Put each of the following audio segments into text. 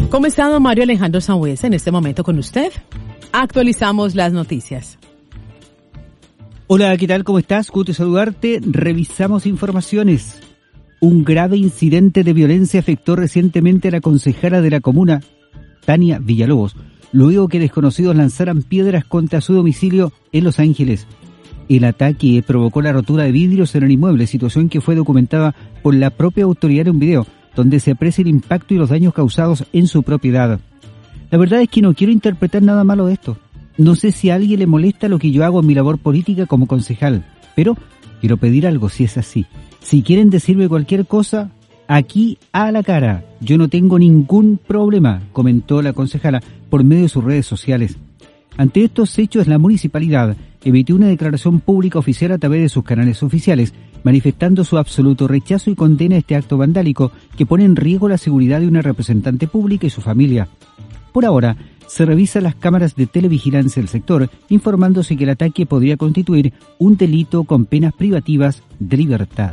¿Cómo está don Mario Alejandro Sangüesa en este momento con usted? Actualizamos las noticias. Hola, ¿qué tal? ¿Cómo estás? Gusto saludarte. Revisamos informaciones. Un grave incidente de violencia afectó recientemente a la concejala de la comuna, Tania Villalobos, luego que desconocidos lanzaran piedras contra su domicilio en Los Ángeles. El ataque provocó la rotura de vidrios en el inmueble, situación que fue documentada por la propia autoridad en un video, donde se aprecia el impacto y los daños causados en su propiedad. La verdad es que no quiero interpretar nada malo de esto. No sé si a alguien le molesta lo que yo hago en mi labor política como concejal, pero quiero pedir algo si es así. Si quieren decirme cualquier cosa, aquí a la cara. Yo no tengo ningún problema, comentó la concejala por medio de sus redes sociales. Ante estos hechos, la municipalidad emitió una declaración pública oficial a través de sus canales oficiales, manifestando su absoluto rechazo y condena a este acto vandálico que pone en riesgo la seguridad de una representante pública y su familia. Por ahora, se revisan las cámaras de televigilancia del sector, informándose que el ataque podría constituir un delito con penas privativas de libertad.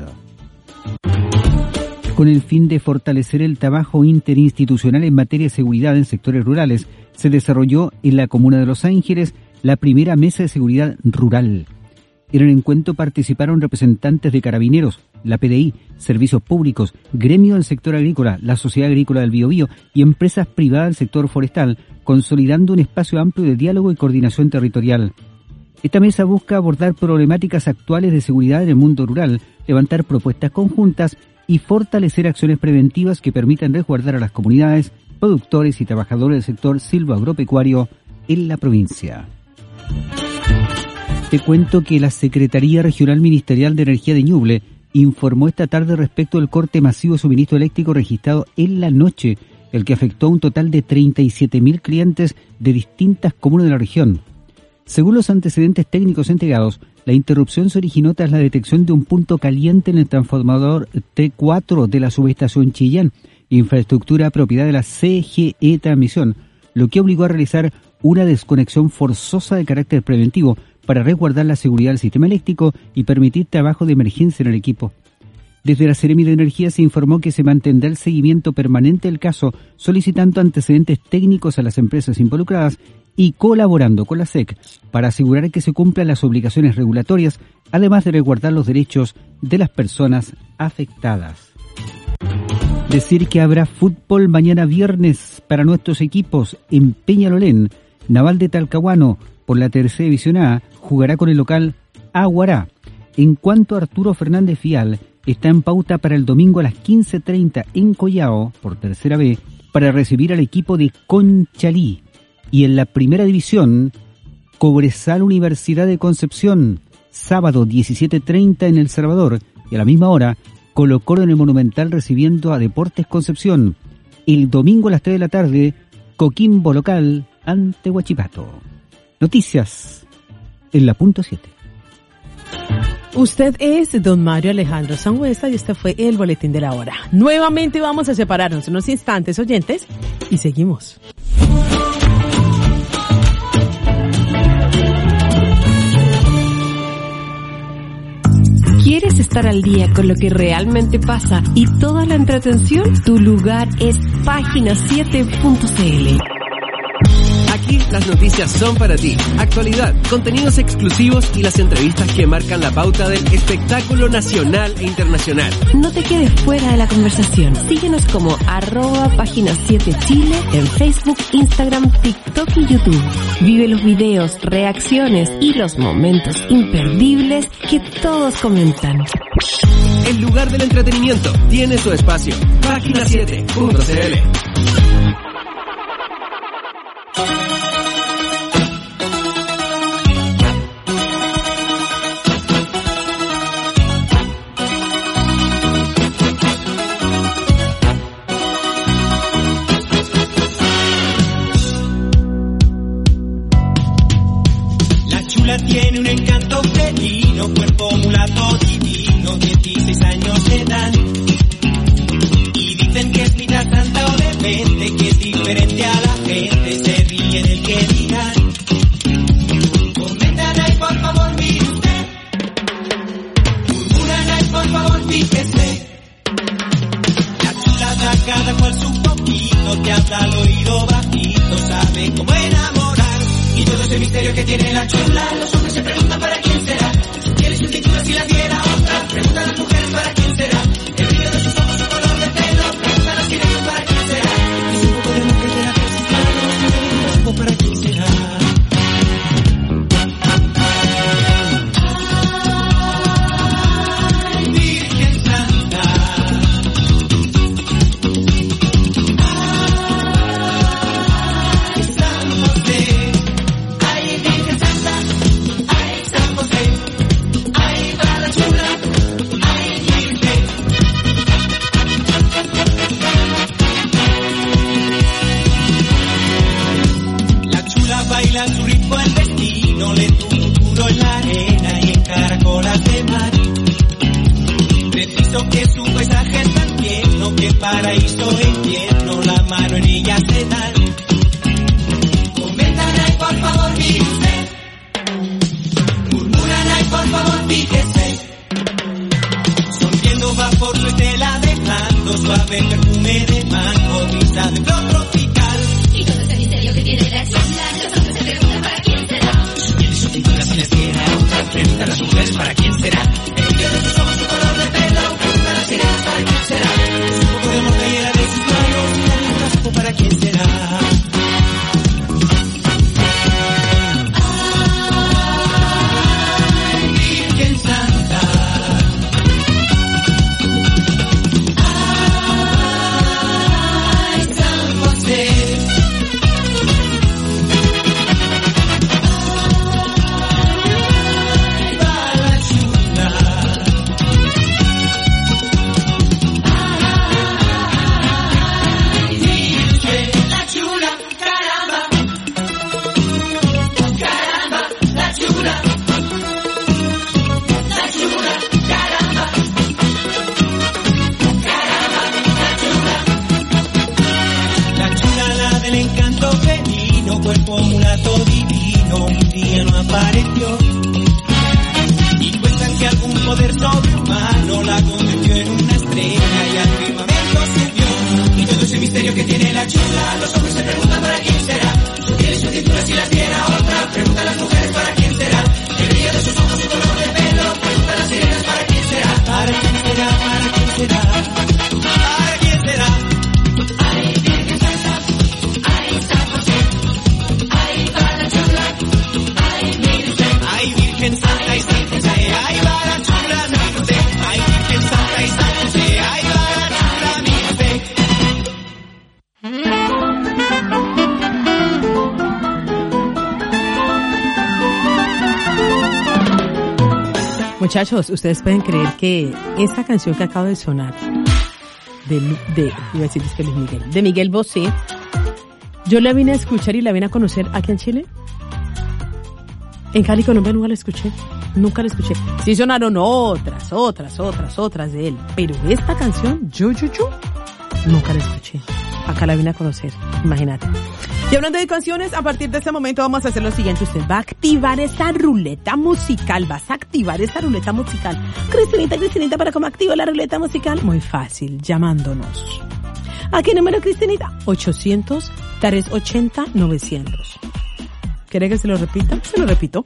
Con el fin de fortalecer el trabajo interinstitucional en materia de seguridad en sectores rurales, se desarrolló en la comuna de Los Ángeles la primera mesa de seguridad rural. En el encuentro participaron representantes de Carabineros, la PDI, servicios públicos, gremio del sector agrícola, la Sociedad Agrícola del Biobío y empresas privadas del sector forestal, consolidando un espacio amplio de diálogo y coordinación territorial. Esta mesa busca abordar problemáticas actuales de seguridad en el mundo rural, levantar propuestas conjuntas y fortalecer acciones preventivas que permitan resguardar a las comunidades, productores y trabajadores del sector silvoagropecuario en la provincia. Te cuento que la Secretaría Regional Ministerial de Energía de Ñuble informó esta tarde respecto del corte masivo de suministro eléctrico registrado en la noche, el que afectó a un total de 37.000 clientes de distintas comunas de la región. Según los antecedentes técnicos entregados, la interrupción se originó tras la detección de un punto caliente en el transformador T4 de la subestación Chillán, infraestructura propiedad de la CGE Transmisión, lo que obligó a realizar una desconexión forzosa de carácter preventivo para resguardar la seguridad del sistema eléctrico y permitir trabajo de emergencia en el equipo. Desde la Seremi de Energía se informó que se mantendrá el seguimiento permanente del caso, solicitando antecedentes técnicos a las empresas involucradas y colaborando con la SEC para asegurar que se cumplan las obligaciones regulatorias, además de resguardar los derechos de las personas afectadas. Decir que habrá fútbol mañana viernes para nuestros equipos en Peñalolén. Naval de Talcahuano, por la tercera división A, jugará con el local Aguará. En cuanto a Arturo Fernández Fial, está en pauta para el domingo a las 15:30 en Collao, por tercera B, para recibir al equipo de Conchalí. Y en la primera división, Cobresal Universidad de Concepción, sábado 17:30 en El Salvador, y a la misma hora, Colo-Colo en el Monumental recibiendo a Deportes Concepción. El domingo a las 3 de la tarde, Coquimbo local ante Huachipato. Noticias en la punto 7. Usted es don Mario Alejandro Sangüesa y este fue el Boletín de la Hora. Nuevamente vamos a separarnos unos instantes, oyentes, y seguimos. ¿Quieres estar al día con lo que realmente pasa y toda la entretención? Tu lugar es página7.cl. Aquí las noticias son para ti. Actualidad, contenidos exclusivos y las entrevistas que marcan la pauta del espectáculo nacional e internacional. No te quedes fuera de la conversación. Síguenos como @página7chile en Facebook, Instagram, TikTok y YouTube. Vive los videos, reacciones y los momentos imperdibles que todos comentan. El lugar del entretenimiento tiene su espacio. Página7.cl. Tiene un encanto felino, cuerpo mulato divino, 16 años de edad. Y dicen que es mitad santa o demente, que es diferente a la gente, se ríe del que dirán. Comentan ahí, por favor, mire usted. Murmuran ahí, por favor, fíjese. La chulada cada cual su poquito, te habla al oído. la chula, los hombres se preguntan para quién será. ¿Quieres un título si la diera otra? Preguntan a las mujeres para quién será. El brillo de sus ojos, su color de pelo, preguntan a las sirenas para quién será. Y si un poco de mujer será con sus manos, un para quién será. Baila su ritmo el destino, le tuvo un puro en la arena y en caracolas de mar. Preciso que su paisaje es tan tierno que paraíso e infierno la mano en ella se dan. Comentan ay por favor fíjese, murmuran ay por favor fíjese. Sonriendo va por su estela dejando suave perfume de mango, brisa de flor tropical. Y todo ese misterio que tiene la chula, los hombres se preguntan para quién será. Su piel y su cintura si les diera otra, preguntan a las mujeres para quién será. El brillo de sus ojos, su color de pelo, preguntan a las sirenas para quién será. Un poco de mortellera de sus manos, y un raspo para quién será. Ay, Virgen Santa. Ay, San José. Cuerpo mulato divino, un día no apareció. Y cuentan que algún poder sobrehumano la convirtió en una estrella y al firmamento subió. Y todo ese misterio que tiene la chula, los hombres se preguntan para quién será. Su piel y su cintura si las diera otra, preguntan a las mujeres para quién será. El brillo de sus ojos, su color de pelo, preguntan a las sirenas para quién será. Para quién será, para quién será, para quién será. Ay, Virgen Santa, ay, San José. Ay, Virgen Santa y San José, ay, va la chula, mire usted. Ay, Virgen Santa y San José, ay, va la chula, mire usted. Muchachos, ustedes pueden creer que esta canción que acaba de sonar iba a decir es que Luis Miguel, de Miguel Bosé, yo la vine a escuchar y la vine a conocer aquí en Chile. En Cali, Colombia, nunca la escuché. Sí sonaron otras de él. Pero esta canción, yo, nunca la escuché. Acá la vine a conocer, imagínate. Y hablando de canciones, a partir de este momento vamos a hacer lo siguiente. Usted va a activar esta ruleta musical. Vas a activar esta ruleta musical. Cristinita, ¿para cómo activo la ruleta musical? Muy fácil, llamándonos. ¿A qué número, Cristinita? 800-380-900. ¿Quiere que se lo repita? Se lo repito.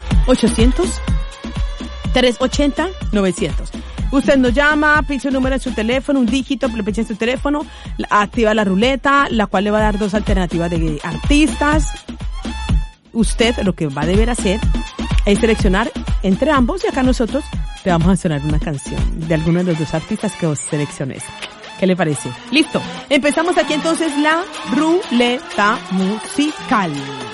800-380-900. Usted nos llama, pincha un número en su teléfono, un dígito, le pincha en su teléfono, activa la ruleta, la cual le va a dar 2 alternativas de artistas. Usted lo que va a deber hacer es seleccionar entre ambos y acá nosotros te vamos a sonar una canción de alguno de los 2 artistas que vos selecciones. ¿Qué le parece? Listo. Empezamos aquí entonces la ruleta musical.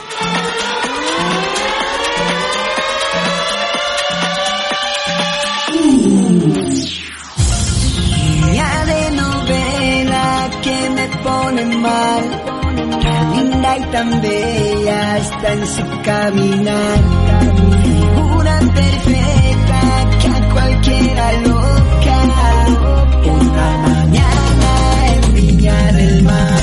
De novela que me pone mal, tan linda y tan bella está en su caminar, figura perfecta que a cualquiera loca, una mañana en Viña del Mar.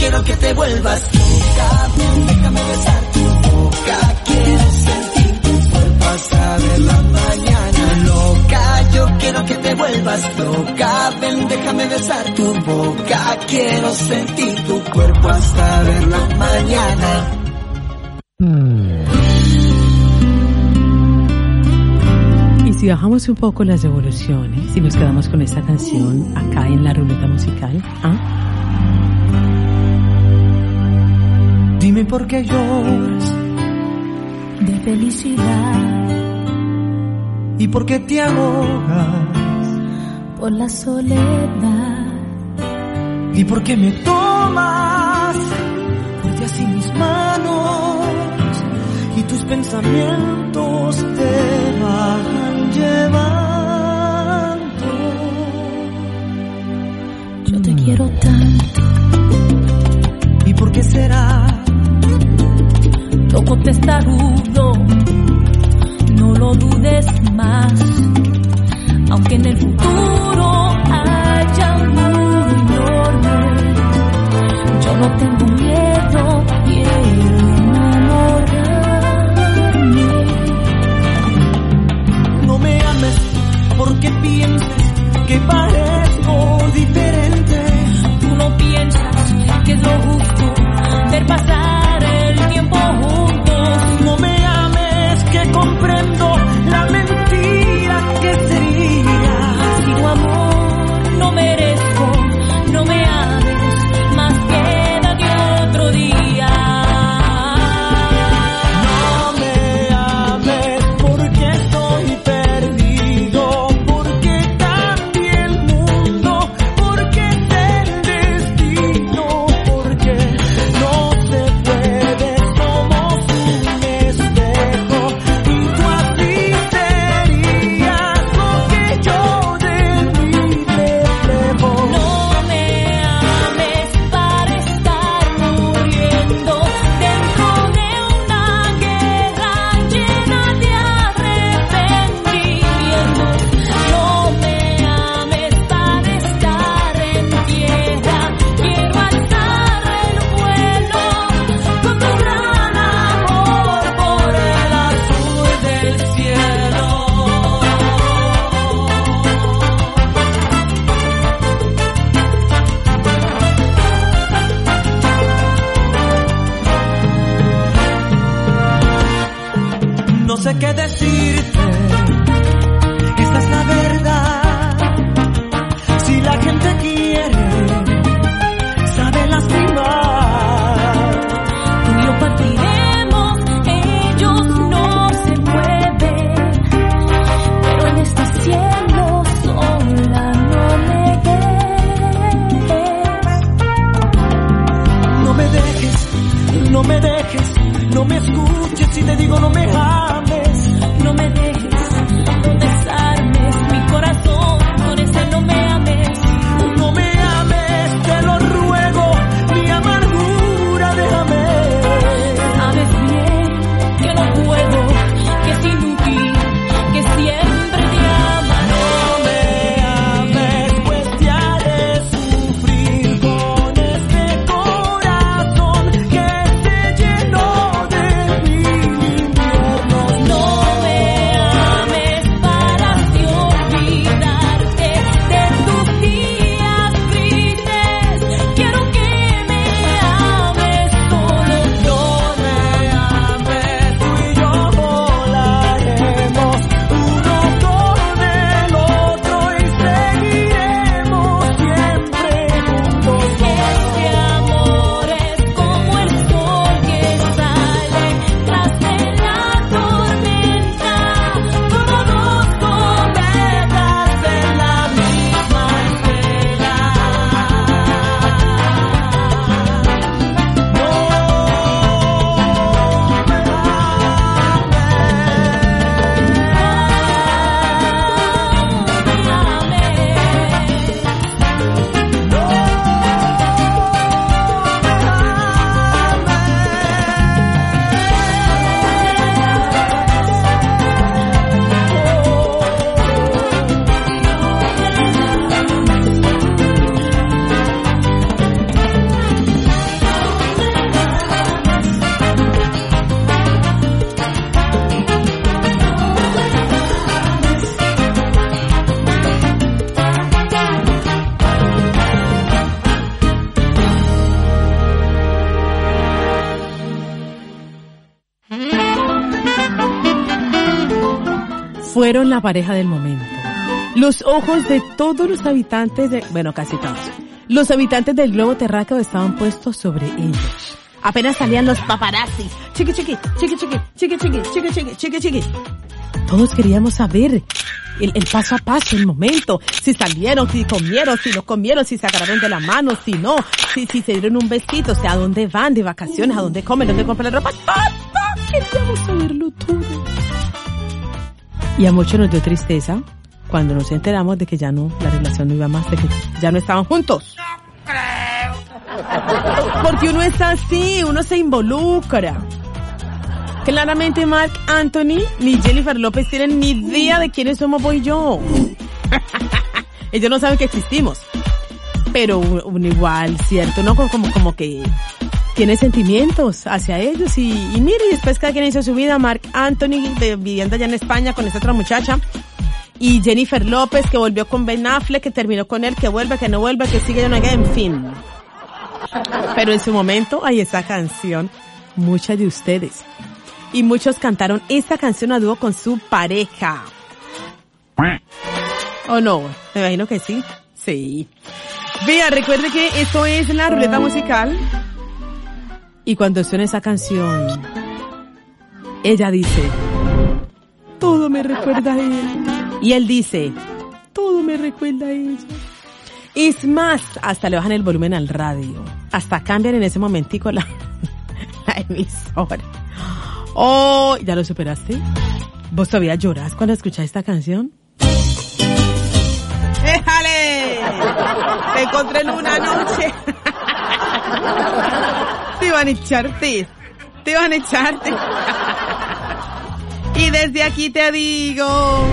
quiero que te vuelvas loca, ven, déjame besar tu boca, quiero sentir tu cuerpo hasta ver la mañana. Loca, yo quiero que te vuelvas loca, ven, déjame besar tu boca, quiero sentir tu cuerpo hasta ver la mañana. Y si bajamos un poco las revoluciones y nos quedamos con esta canción acá en la ruleta musical, Dime por qué lloras de felicidad y por qué te ahogas por la soledad y por qué me tomas fuerte así mis manos y tus pensamientos te van llevando. Yo te quiero tanto. ¿Y por qué será? Poco testarudo, no lo dudes más, aunque en el futuro haya un muro enorme, yo no tengo miedo, quiero enamorarme. No me ames porque piensas que parezco diferente, tú no piensas que es lo justo ver pasar el tiempo juntos. No me ames que comprendo la mentira que sería si tu amor no merezco. No me ames más, quédate otro día. No me ames porque estoy perdido, porque cambié el mundo, porque es el destino, porque no se puede, somos un espejo y tú así serías lo que yo de mí reflejo. No me ames para estar muriendo dentro de una guerra llena de arrepentimientos. No me ames para estar en tierra, quiero alzar el vuelo con tu gran amor por el azul del cielo. No sé qué decirte, esta es la verdad. Si la gente quiere, sabe lastimar. Tú y yo partiremos, ellos no se mueven, pero en este cielo sola no me dejes. No me dejes, no me dejes, no me escuches si te digo no me ames. No me dejes, no desarmes mi corazón con ese no me ames. No me ames, te lo ruego, mi amargura déjame. Sabes bien que no puedo, que es inútil, que siempre te ama. No me ames, pues te haré sufrir con este corazón que se llenó de mil inviernos. No me fueron la pareja del momento. Los ojos de todos los habitantes casi todos. Los habitantes del globo terráqueo estaban puestos sobre ellos. Apenas salían los paparazzis. Chiqui, chiqui, chiqui, chiqui, chiqui, chiqui, chiqui, chiqui, chiqui, chiqui. Todos queríamos saber el paso a paso, el momento. Si salieron, si comieron, si no comieron, si se agarraron de la mano, si no. Si se dieron un besito, o sea, a dónde van de vacaciones, a dónde comen, dónde compran la ropa. ¡Todo! Queríamos saberlo todo. Y a muchos nos dio tristeza cuando nos enteramos de que ya no, la relación no iba más, de que ya no estaban juntos. ¡No creo! Porque uno está así, uno se involucra. Claramente Marc Anthony ni Jennifer López tienen ni idea de quiénes somos vos y yo. Ellos no saben que existimos. Pero uno igual, ¿cierto? ¿No? Como que tiene sentimientos hacia ellos y mire, y después cada quien hizo su vida. Marc Anthony viviendo allá en España con esta otra muchacha. Y Jennifer López que volvió con Ben Affleck, que terminó con él, que vuelve, que no vuelve, que sigue, en fin. Pero en su momento hay esa canción, muchas de ustedes. Y muchos cantaron esta canción a dúo con su pareja. ¿O no? Me imagino que sí. Sí. Vea, recuerde que esto es la ruleta musical. Y cuando suena esa canción, ella dice, todo me recuerda a él. Y él dice, todo me recuerda a ella. Es más, hasta le bajan el volumen al radio. Hasta cambian en ese momentico la emisora. Oh, ¿ya lo superaste? ¿Vos todavía llorás cuando escuchás esta canción? ¡Déjale! Te encontré en una noche. Te iban a echarte. Y desde aquí te digo...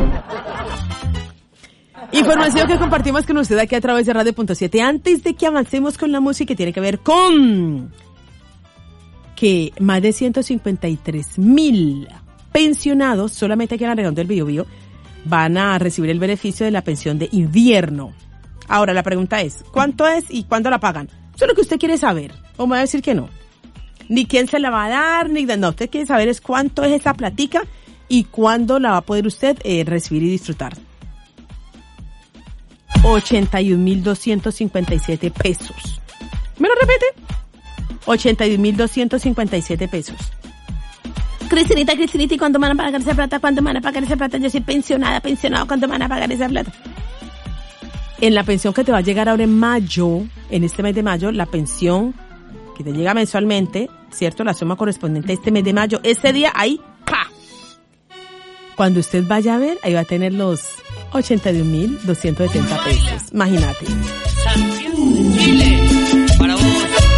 Información que compartimos con usted aquí a través de Radio.7. Antes de que avancemos con la música que tiene que ver con... que más de 153,000 pensionados, solamente aquí en la región del Biobío, van a recibir el beneficio de la pensión de invierno. Ahora, la pregunta es, ¿cuánto es y cuándo la pagan? Eso es lo que usted quiere saber. O me va a decir que no. Ni quién se la va a dar, ni... No, usted quiere saber es cuánto es esa platica y cuándo la va a poder usted recibir y disfrutar. 81,257 pesos. ¿Me lo repite? 81,257 pesos. Cristinita, ¿y cuándo van a pagar esa plata? Yo soy pensionado, ¿cuándo van a pagar esa plata? En la pensión que te va a llegar ahora en mayo, en este mes de mayo, la pensión que te llega mensualmente, ¿cierto? La suma correspondiente a este mes de mayo, ese día, ahí, ¡pa! Cuando usted vaya a ver, ahí va a tener los 81,270 pesos. Imagínate. Santiago de Chile, para vos.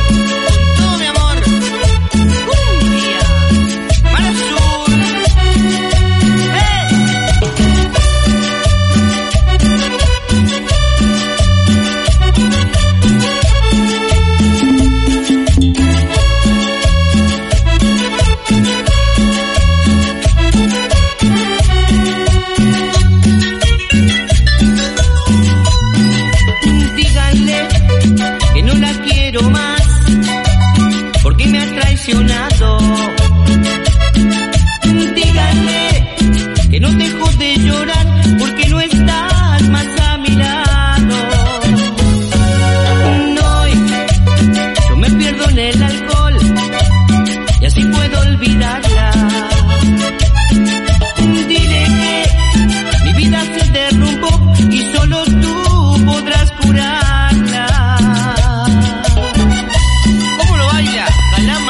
Díganle que no dejo de llorar porque no estás más a mi lado. No, yo me pierdo en el alcohol y así puedo olvidarla. Dile que mi vida se derrumbó y solo tú podrás curarla. ¿Cómo lo baila, Calama?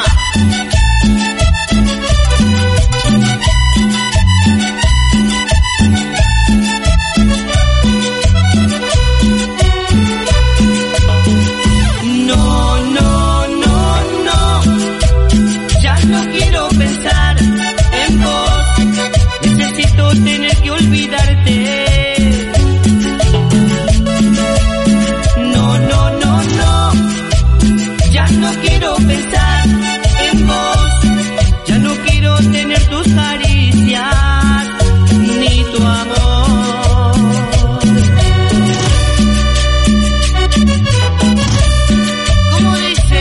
Tener que olvidarte. No, ya no quiero pensar en vos, ya no quiero tener tus caricias ni tu amor. ¿Cómo dice?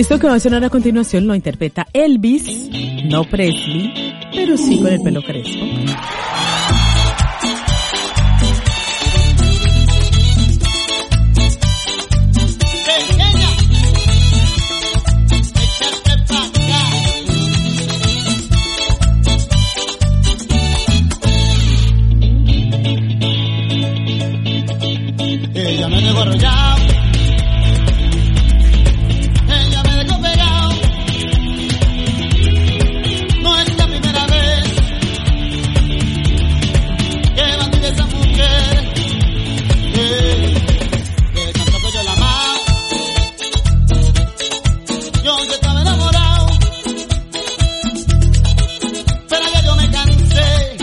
Esto que va a sonar a continuación lo interpreta Elvis, no Presley, pero sí con el pelo crespo. Ella me dejó arrollado, ella me dejó pegado. No es la primera vez que bandida esa mujer. De tanto que yo la amaba, yo ya estaba enamorado, pero ya yo me cansé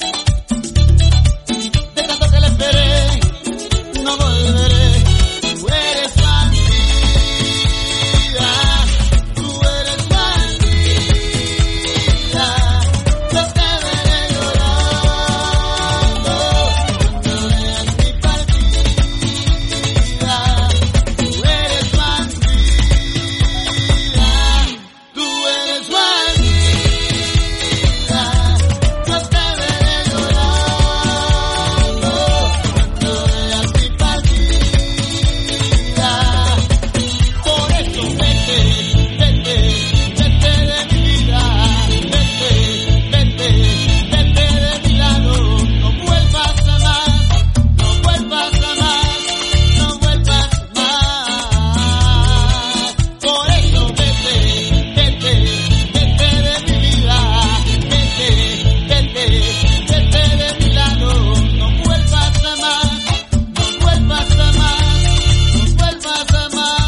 de tanto que le esperé. No volveré, tú eres bandida, tú eres bandida, yo te veré llorando cuando veas mi partida, tú eres bandida, tú eres bandida, yo te veré llorando cuando veas mi partida. Por eso vete, vete, vete de mi vida, vete, vete, vete de mi lado, no vuelvas a más, no vuelvas a más, no vuelvas más. Por eso vete, vete, vete de mi vida, vete, vete, vete de mi lado, no vuelvas a más, no vuelvas a más, no vuelvas a más.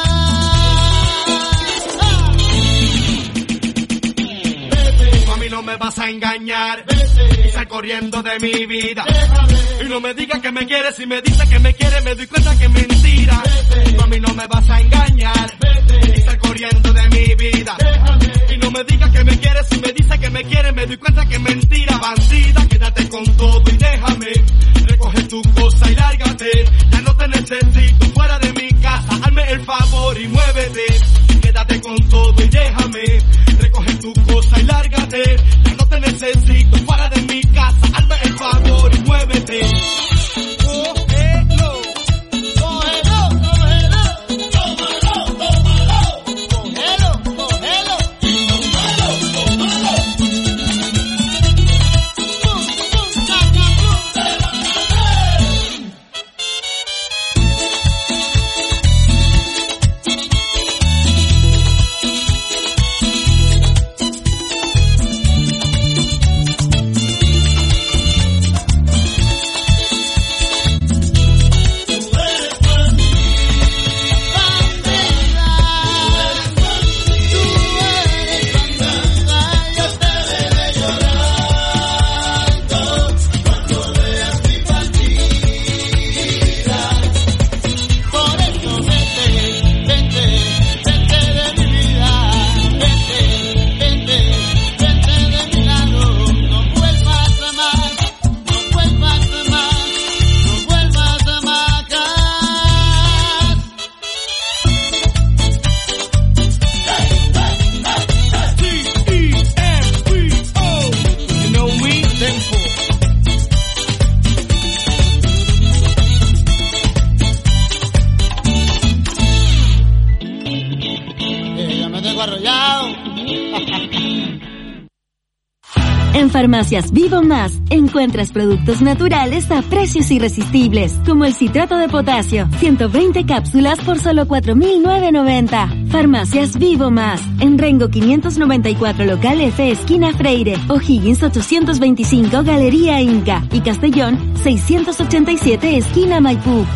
Vete, A mí no me vas a engañar vete, y sal corriendo de mi vida. déjame, Y no me digas que me quieres, si me dices que me quieres me doy cuenta que es mentira. vete, A mí no me vas a engañar y vete, sal corriendo de mi vida. déjame, Y no me digas que me quieres, si me dices que me quieres me doy cuenta que es mentira. Bandida, quédate con todo y déjame. Recoge tu cosa y lárgate. Ya no te necesito fuera de mi casa. Hazme el favor y muévete. Quédate con todo y déjame. Recoge tu cosa y lárgate. Ya no te necesito fuera de mi casa. Hazme el favor y muévete. cógelo, cógelo, cógelo, tómalo, tómalo, cógelo, cógelo, En Farmacias Vivo Más encuentras productos naturales a precios irresistibles, como el citrato de potasio, 120 cápsulas por solo 4.990. Farmacias Vivo Más, en Rengo 594 local F, esquina Freire, O'Higgins 825 Galería Inca y Castellón 687 esquina Maipú.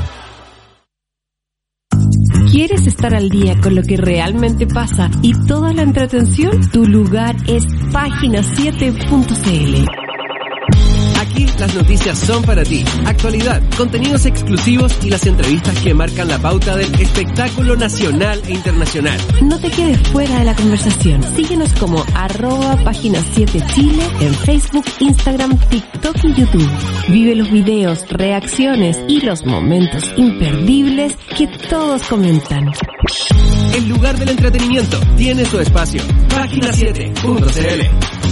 ¿Quieres estar al día con lo que realmente pasa y toda la entretención? Tu lugar es Página7.cl. Aquí las noticias son para ti. Actualidad, contenidos exclusivos y las entrevistas que marcan la pauta del espectáculo nacional e internacional. No te quedes fuera de la conversación. Síguenos como @Página 7 Chile en Facebook, Instagram, TikTok y YouTube. Vive los videos, reacciones y los momentos imperdibles que todos comentan. El lugar del entretenimiento tiene su espacio. Página7.cl.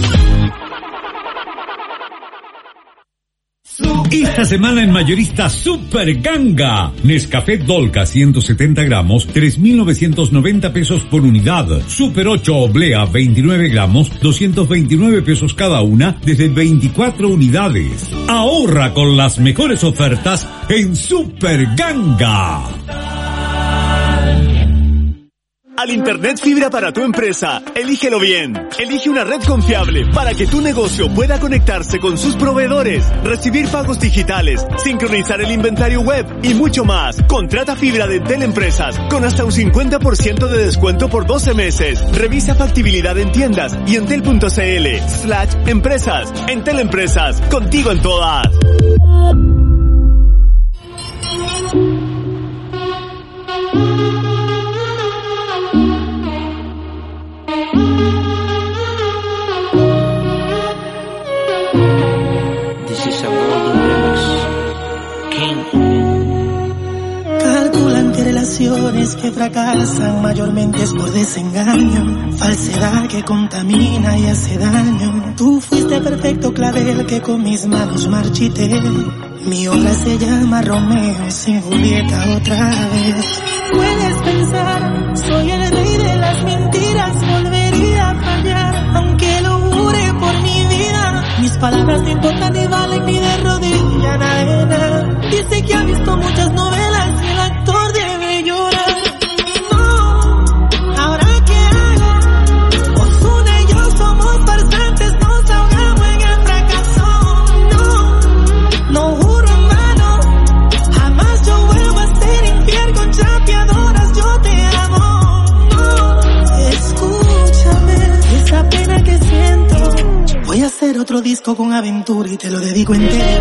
Esta semana en mayorista Super Ganga. Nescafé Dolca 170 gramos, 3.990 pesos por unidad. Super 8 Oblea 29 gramos, 229 pesos cada una, desde 24 unidades. Ahorra con las mejores ofertas en Super Ganga. Al Internet fibra para tu empresa, elígelo bien. Elige una red confiable para que tu negocio pueda conectarse con sus proveedores, recibir pagos digitales, sincronizar el inventario web y mucho más. Contrata fibra de Entel Empresas con hasta un 50% de descuento por 12 meses. Revisa factibilidad en tiendas y entel.cl/empresas. Entel Empresas, contigo en todas. Calculan que relaciones que fracasan mayormente es por desengaño, falsedad que contamina y hace daño. Tú fuiste perfecto clavel que con mis manos marchité. Mi obra se llama Romeo sin Julieta otra vez. Puedes pensar, soy el rey de las mentiras, volvería a fallar, aunque lo jure por mi vida. Mis palabras no importan ni valen ni de rodilla nada. Dice que ha visto muchas novelas y el actor debe llorar. No, ¿ahora qué hago? Ozuna y yo somos farsantes, nos ahogamos en el fracaso. No juro en vano, jamás yo vuelvo a ser infiel con chapeadoras, yo te amo. No, escúchame, esa pena que siento. Voy a hacer otro disco con aventura y te lo dedico entero.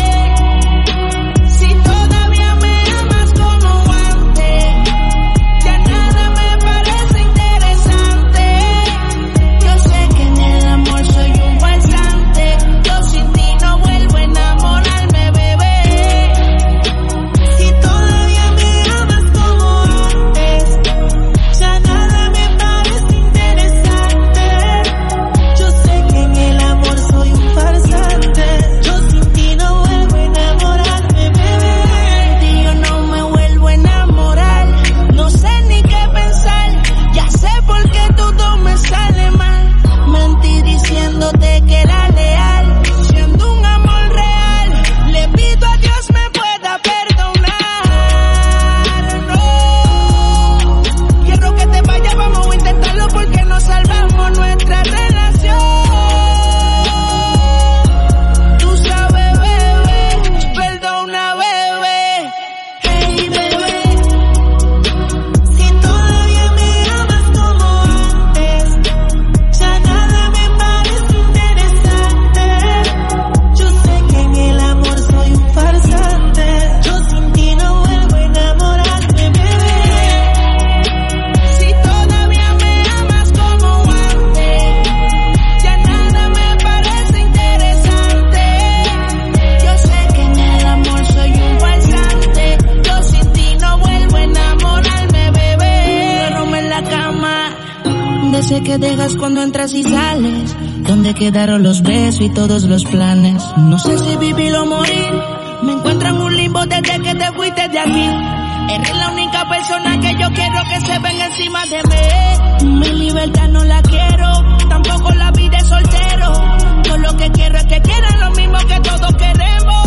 Que dejas cuando entras y sales, donde quedaron los besos y todos los planes. No sé si vivir o morir, me encuentro en un limbo desde que te fuiste de aquí. Eres la única persona que yo quiero que se venga encima de mí. Mi libertad no la quiero, tampoco la vida de soltero. Yo lo que quiero es que quieran lo mismo que todos queremos.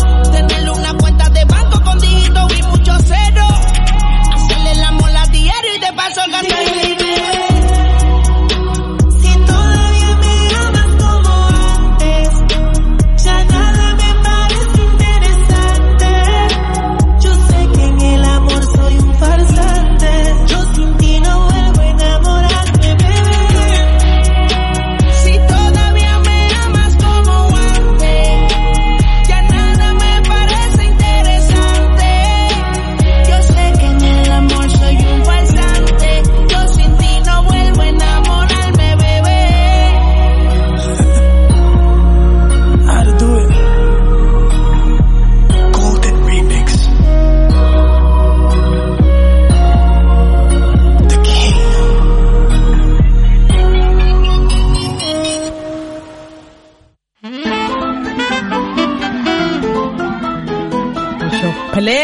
Tener una cuenta de banco con dígitos y muchos ceros. Hacerle el amor a diario y de paso gastar el dinero.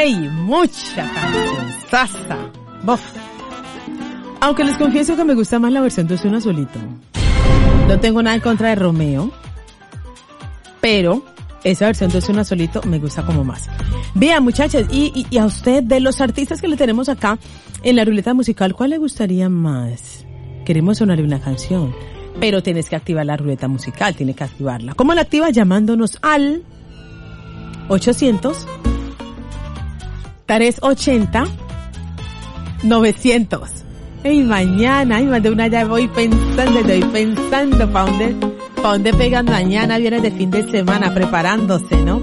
¡Ey! Mucha canción. ¡Sasa! ¡Bof! Aunque les confieso que me gusta más la versión de Uno Solito. No tengo nada en contra de Romeo, pero esa versión de Uno Solito me gusta como más. Vean, muchachas, y a usted, de los artistas que le tenemos acá en la ruleta musical, ¿cuál le gustaría más? Queremos sonarle una canción, pero tienes que activar la ruleta musical, tienes que activarla. ¿Cómo la activas? Llamándonos al 800-380-900. Y mañana, y más de una ya voy pensando ¿para dónde pegan mañana? Viene de fin de semana preparándose, ¿no?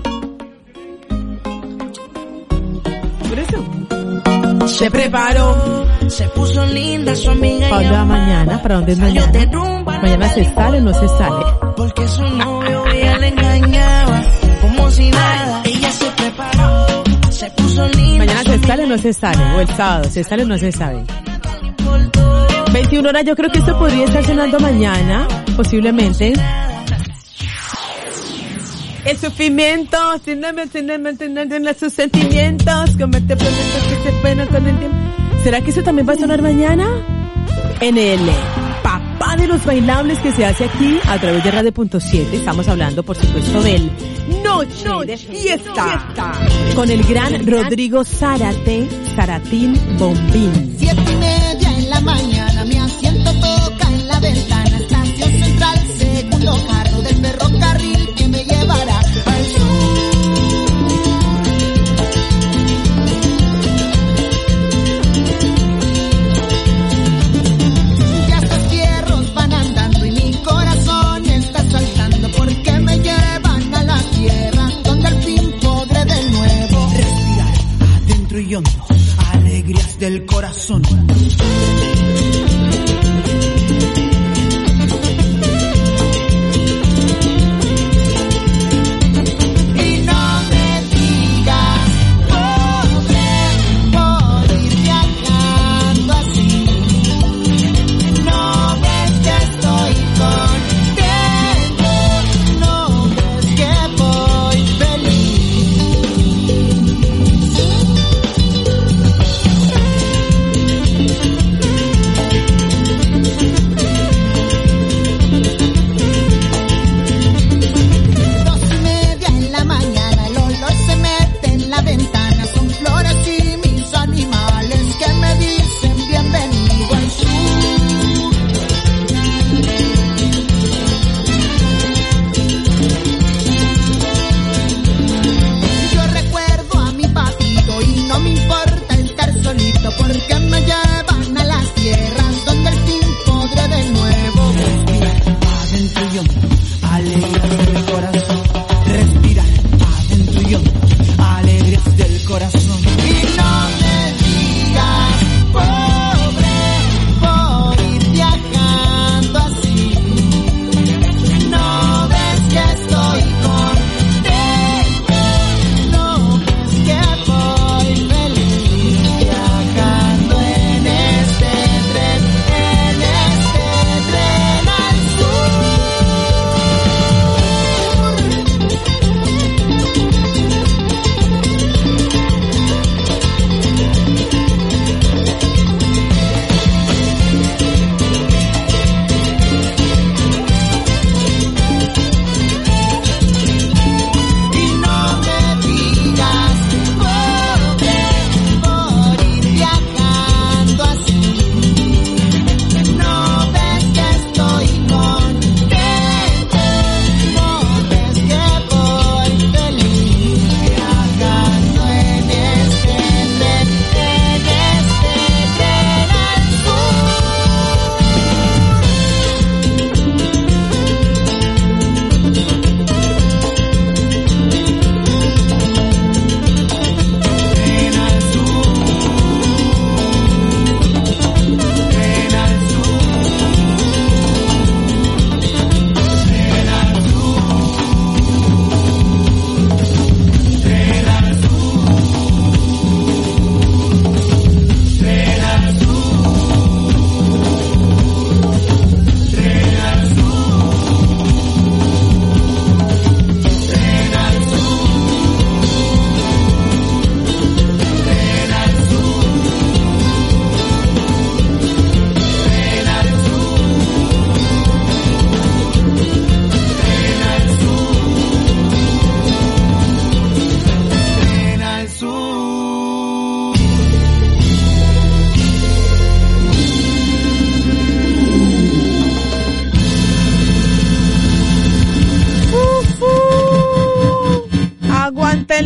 Por eso se preparó, se puso linda su amiga. ¿Para dónde va mañana? ¿Para dónde es mañana? ¿Mañana se sale o no se sale? Porque su novio ella le engañaba como si nada. Ella se preparó, se puso linda. ¿Mañana se sale o no se sale? ¿O el sábado se sale o no se sabe? 21 horas, yo creo que esto podría estar sonando mañana, posiblemente. El sufrimiento, sus sentimientos, comete proyectos que se penan con el tiempo. ¿Será que eso también va a sonar mañana? En el papá de los bailables que se hace aquí a través de Radio.7. Estamos hablando, por supuesto, del Noche de Fiesta. Con el gran Rodrigo Zaratín Bombín. 7:30 en la mañana, mi asiento toca en la ventana. Estación Central, segundo carro del ferrocarril que me llevará al sur. Ya estos fierros van andando y mi corazón está saltando porque me llevan a la tierra donde al fin podré de nuevo respirar adentro y hondo, alegrías del corazón.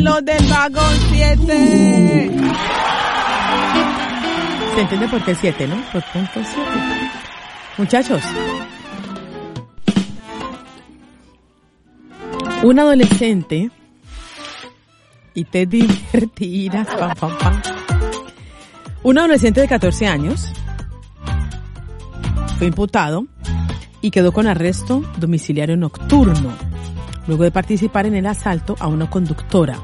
los del vagón 7. ¿Se entiende por qué 7, no? Por punto 7. Muchachos, un adolescente, y te divertirás, pam, pam, pam. Un adolescente de 14 años fue imputado y quedó con arresto domiciliario nocturno, luego de participar en el asalto a una conductora.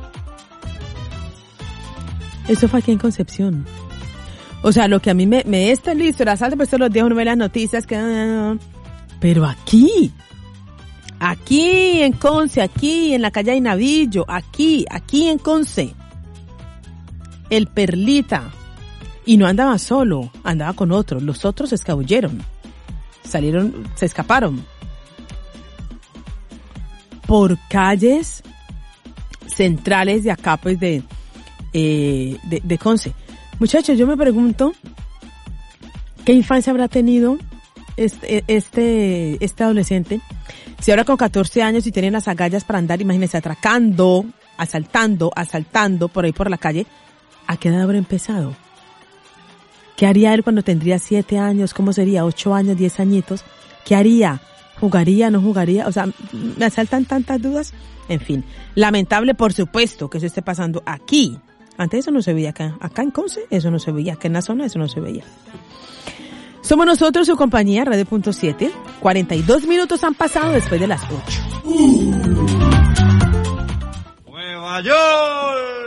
Eso fue aquí en Concepción. O sea, lo que a mí me está listo, el asalto, pues todos los días uno ve las noticias que... Pero aquí en Conce, aquí en la calle de Navillo, aquí en Conce, el Perlita, y no andaba solo, andaba con otros, los otros se escabulleron, se escaparon por calles centrales de acá, pues de Conce. Muchachos, yo me pregunto, ¿qué infancia habrá tenido este adolescente? Si ahora con 14 años y tiene las agallas para andar, imagínense, atracando, asaltando por ahí por la calle, ¿a qué edad habrá empezado? ¿Qué haría él cuando tendría 7 años? ¿Cómo sería? 8 años, 10 añitos. ¿Qué haría? ¿Jugaría? ¿No jugaría? O sea, me asaltan tantas dudas. En fin, lamentable por supuesto que eso esté pasando aquí. Antes eso no se veía acá. Acá en Conce eso no se veía. Acá en la zona eso no se veía. Somos nosotros, su compañía, Radio.7. 42 minutos han pasado después de las 8. Nueva York.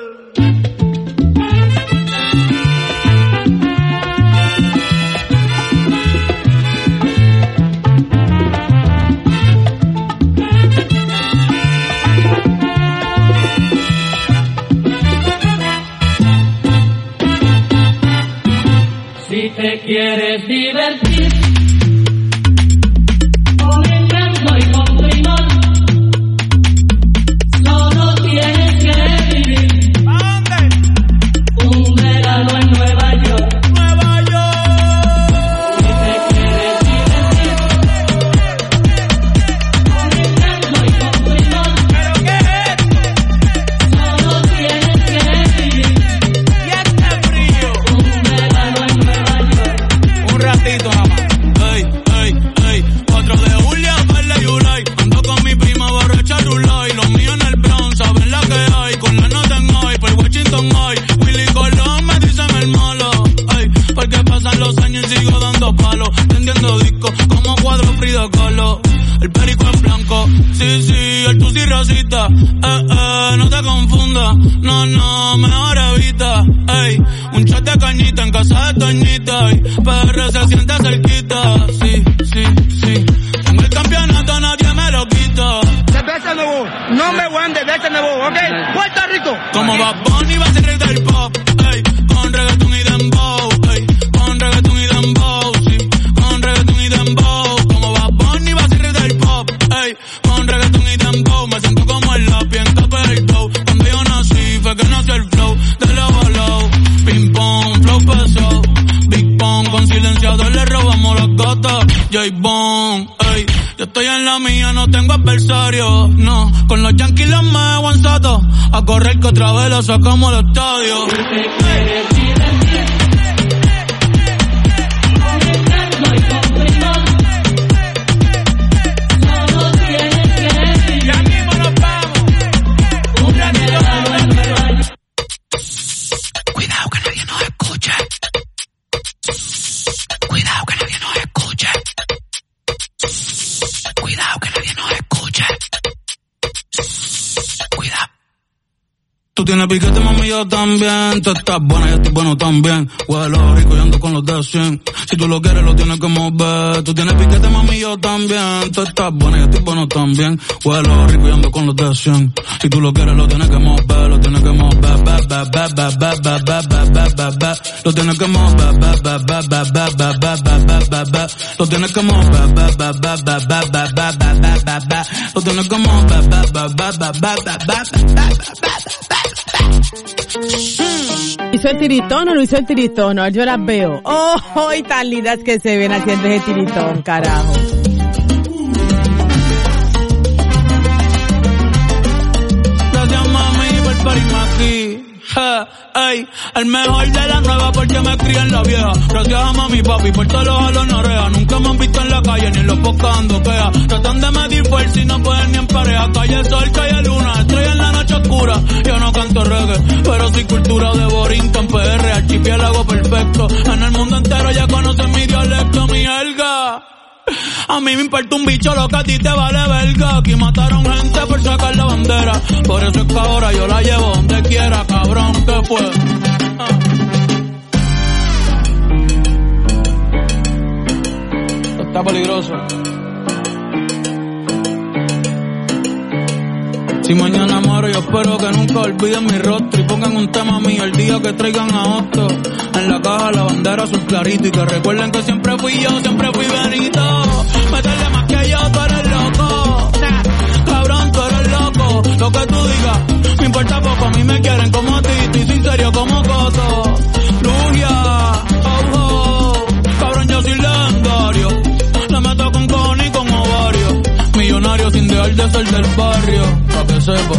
Si te quieres divertir con encanto y con primor, solo tienes que vivir un verano en Nueva York. Nueva York. Si te quieres divertir con encanto y con primor, ¿pero qué es? Solo tienes que vivir y hace frío un verano en Nueva York. Un ratito nada más. Ey, 4 de julio, verde y Ulay. Ando con mi prima borracha Rulay. Los míos en el Bronx, saben la que hay. Con la nota en hoy, por Washington hoy. Willy Colón me dicen el malo. Ey, porque pasan los años y sigo dando palos. Tendiendo discos como cuadro Frida Kahlo. El perico en blanco, sí, el tusi rosita. No te confundas, no, mejor evita. Ey, un shot de cañita en casa de Toñita. PR se siente cerquita, sí. Tengo el campeonato, nadie me lo quita. Cerveza nuevo, number one de Cerveza nuevo, ¿ok? Puerto Rico. Como Bad Bunny va a ser rey del pop, ey, con reggaetón y dembow, ey, con reggaetón y dembow, sí, con reggaetón y dembow. Como Bad Bunny va a ser rey del pop, ey, con reggaetón y dembow. Me siento como el lápiz en capa del dough. Cuando yo nací fue que nació el flow de lado a lado. Ping pong, flow pesado, Big Pong, con silenciador le robamos las gatas. J-Bone, ey, yo estoy en la mía, no tengo adversario, no. Con los Yankees los me aguanzato, a correr que otra vez lo sacamos al estadio. Cuidado que nadie nos escuche. Cuidado que nadie nos escuche. Cuidado que nadie nos escuche. Cuidado. Tú tienes piquete, mami, yo también. Tú estás buena, yo estoy bueno también. Huelo rico y ando con los de 100. Si tú lo quieres, lo tienes que mover. Tú tienes piquete, mami, yo también. Tú estás buena, yo estoy bueno también. Huelo rico y ando con los de 100. Si tú lo quieres, lo tienes que mover. Lo tienes que mover. Lo tienes que mover. Lo tienes que mover. Lo tienes que ¿Hizo el tiritón o no hizo el tiritón? No, yo las veo. ¡Oh! Y tan lindas que se ven haciendo ese tiritón, carajo. Gracias, mami, por referirme aquí. Ey, el mejor de la nueva porque me crié en la vieja. Gracias a mami y papi por todos los jalos no rea. Nunca me han visto en la calle ni en los podcasts ando pea. Tratan de medir fuerza y no pueden ni en pareja. Calle sol, calle luna, estrella en la noche oscura. Yo no canto reggae, pero sí cultura de Borinquen, PR, archipiélago perfecto. En el mundo entero ya conocen mi dialecto, mi jerga. A mí me importa un bicho lo que a ti te vale verga. Aquí mataron gente por sacar la bandera. Por eso es que ahora yo la llevo donde quiera, cabrón, ¿qué fue? Está peligroso. Si mañana muero yo espero que nunca olviden mi rostro y pongan un tema mío el día que traigan a Otto. En la caja la bandera azul clarito y que recuerden que siempre fui yo, siempre fui Benito. Métele más que yo, tú eres loco. Cabrón, tú eres loco. Lo que tú digas, me importa poco, a mí me quieren como a ti, estoy sincero como Coto. Lugia, oh, oh. Cabrón, yo soy legendario. Le meto con cojones y con ovario. Millonario sin dejar de ser del barrio, pa' que sepa.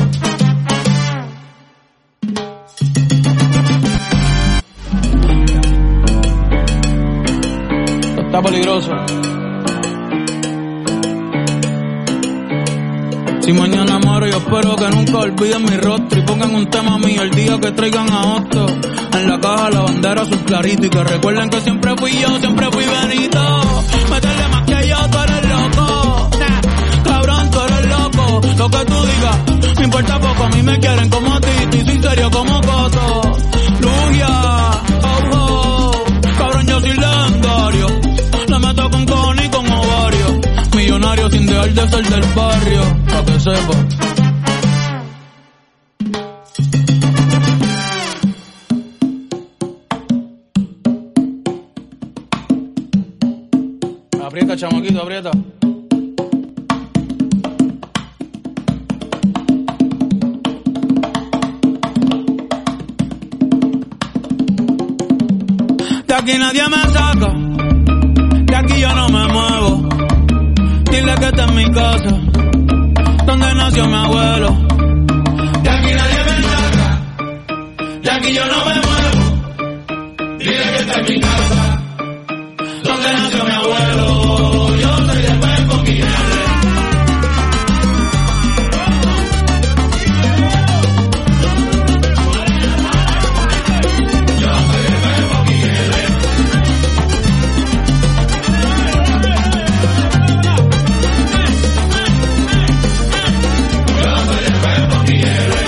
Está peligroso. Si mañana muero yo espero que nunca olviden mi rostro y pongan un tema mío el día que traigan a Otto. En la caja la bandera azul clarito y que recuerden que siempre fui yo, siempre fui Benito. Métele más que yo, tú eres loco. Cabrón, tú eres loco. Lo que tú digas, me importa poco, a mí me quieren como a ti, estoy sincero como Coto. Lugia, oh, oh. Cabrón, yo soy legendario. Le meto con cojones y con ovario. Millonario sin dejar de ser del barrio, pa' que sepa. Aprieta, chamaquito, aprieta. De aquí nadie me saca, de aquí yo no me muevo. Dile que esta es mi casa, donde nació mi abuelo. De aquí nadie me saca, de aquí yo no me muevo. Dile que esta es mi casa, donde nació mi abuelo. Yo soy de Pepo Quiere. Yo soy de Pepo Quiere. Yo soy de Pepo Quiere.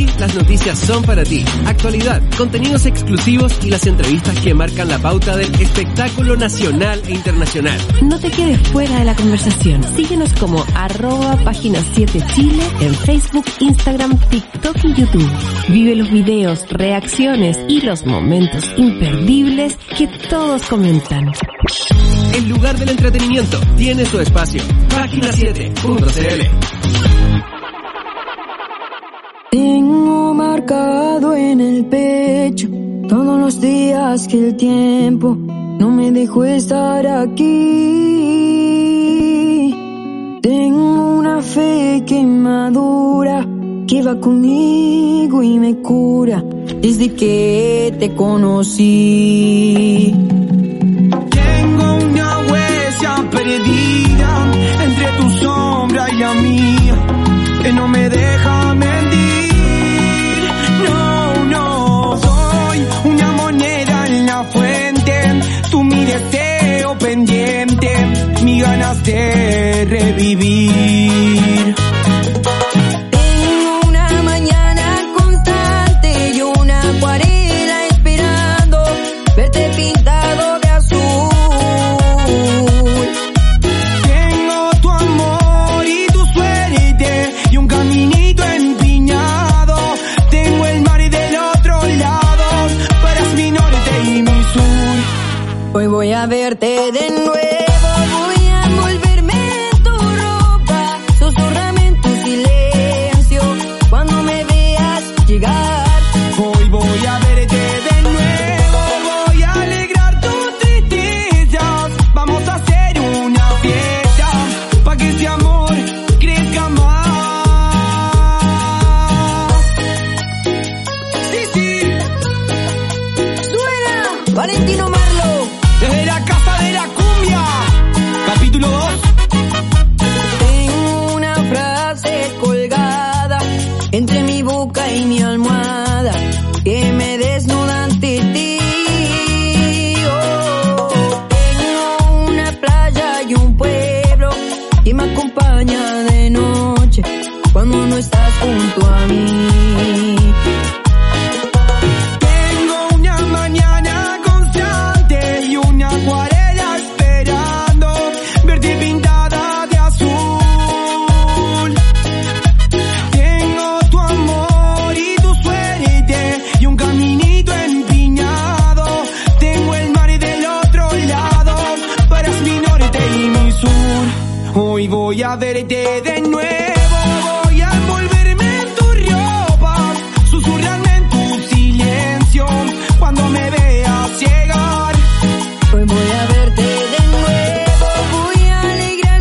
Aquí las noticias son para ti. Actualidad, contenidos exclusivos y las entrevistas que marcan la pauta del espectáculo nacional e internacional. No te quedes fuera de la conversación. Síguenos como @página 7 Chile en Facebook, Instagram, TikTok y YouTube. Vive los videos, reacciones y los momentos imperdibles que todos comentan. El lugar del entretenimiento tiene su espacio. Página7.cl. Tengo marcado en el pecho todos los días que el tiempo no me dejó estar aquí. Tengo una fe que madura, que va conmigo y me cura desde que te conocí. Tengo una huella perdida entre tu sombra y la mía, que no me deja mentir. No, soy una moneda en la fuente, tú mi deseo pendiente, mis ganas de revivir. Tengo una mañana constante y una acuarela esperando verte pintado de azul. Tengo tu amor y tu suerte y un caminito empiñado. Tengo el mar del otro lado, tú eres mi norte y mi sur. Hoy voy a verte de nuevo, voy a envolverme en tu ropa, susurrame en tu silencio cuando me veas llegar. Hoy voy a verte de nuevo, voy a alegrar tus tristezas. Vamos a hacer una fiesta pa' que este amor crezca más. Sí, Suena Valentino Marlo desde la casa de la cumbia, capítulo 2. Tengo una frase colgada entre mi boca y mi almohada que me desnuda ante ti. Tengo una playa y un pueblo que me acompaña de noche cuando no estás junto a mí. Tengo una mañana constante y una acuarela esperando verte pintada de azul. Tengo tu amor y tu suerte y un caminito empiñado. Tengo el mar del otro lado, tú eres mi norte y mi sur. Hoy voy a verte de nuevo.